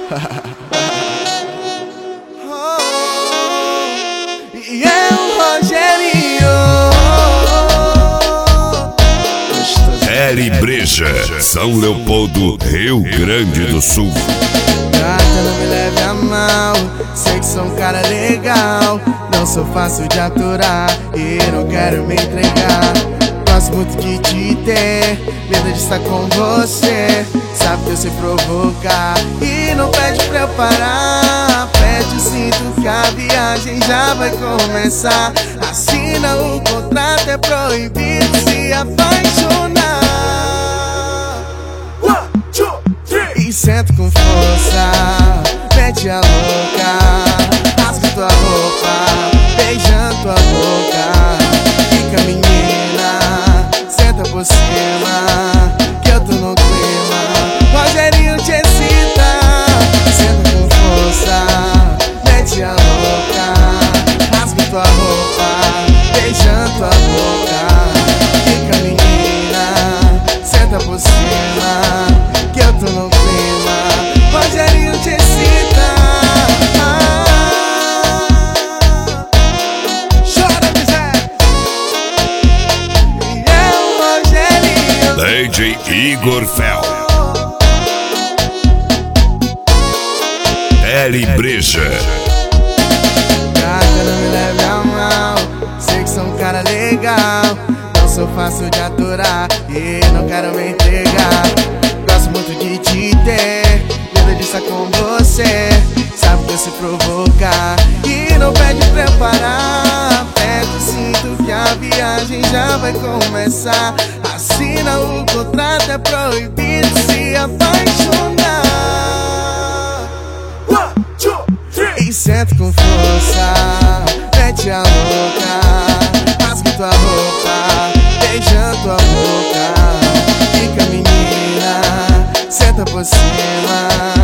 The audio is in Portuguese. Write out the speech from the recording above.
E é o Rogerinho. L Breja, São Leopoldo, Rio Grande do Sul. Gata, não me leve a mal, sei que sou um cara legal. Não sou fácil de aturar e não quero me entregar. Gosto muito de te ter, medo de estar com você. Sabe que eu sei provocar e não pede pra eu parar. Pede o cinto que a viagem já vai começar. Assina o contrato, é proibido se apaixonar. E senta com força, mete a louca, rasga tua roupa, beijando tua boca. Fica menina, senta por cima, que eu tô no clima. Rogerinho te excita. Senta com força, mete a louca, rasga tua roupa, beijando tua boca. Fica menina, senta por cima, que eu tô no clima. Rogerinho te excita. Chora, Bizé. E é o Rogerinho. DJ Igor Fel. L Breja. Gata, não me leve a mal, sei que sou um cara legal. Não sou fácil de aturar e não quero me entregar. Gosto muito de te ter, medo de estar com você. Sabe que eu sei provocar e não pede pra eu parar. Pede o cinto que a viagem já vai começar. Assina o contrato, é proibido se apaixonar. E senta com força, mete a louca, rasga tua roupa, beijando tua boca. Fica menina, senta por cima,